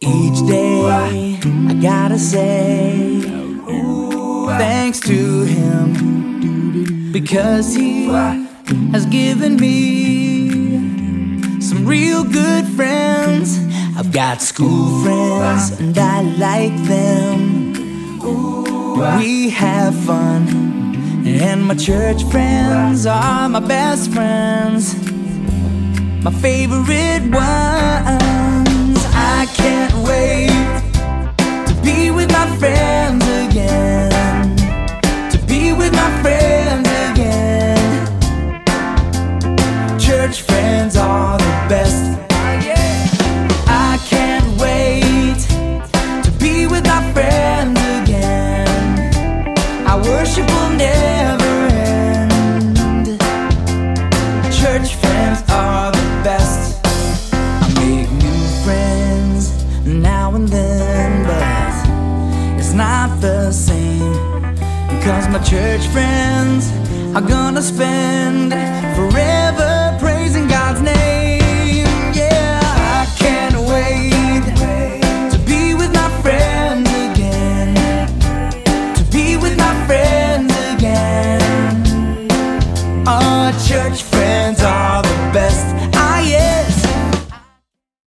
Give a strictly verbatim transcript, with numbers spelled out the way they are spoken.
Each day I gotta say thanks to him, because he has given me some real good friends. I've got school friends and I like them. We have fun, and my church friends are my best friends, my favorite ones. I can't wait to be with my friends again, to be with my friends again. Church friends are the best. I can't wait to be with my friends again. Our worship will never end. Church friends are the best. I make new friends now and then, but it's not the same, because my church friends are gonna spend forever